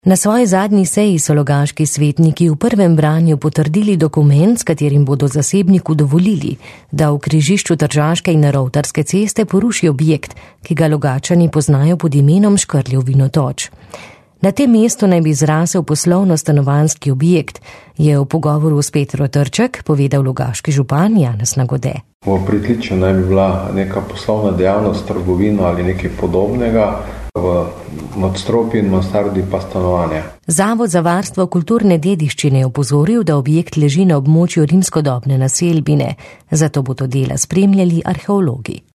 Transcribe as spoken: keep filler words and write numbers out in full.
Na svoji zadnji seji so logaški svetniki v prvem branju potrdili dokument, s katerim bodo zasebniku dovolili, da v križišču Tržaške in Rovtarske ceste poruši objekt, ki ga Logatčani poznajo pod imenom Škrljev vinotoč. Na tem mestu naj bi zrasel poslovno-stanovanjski objekt, je v pogovoru s Petro Trček povedal logaški župan Janez Nagode. V pritličju naj bi bila neka poslovna dejavnost, trgovina ali nekaj podobnega, v nadstropju in mansardi pa stanovanja. Zavod za varstvo kulturne dediščine je opozoril, da objekt leži na območju rimskodobne naselbine, zato bodo dela spremljali arheologi.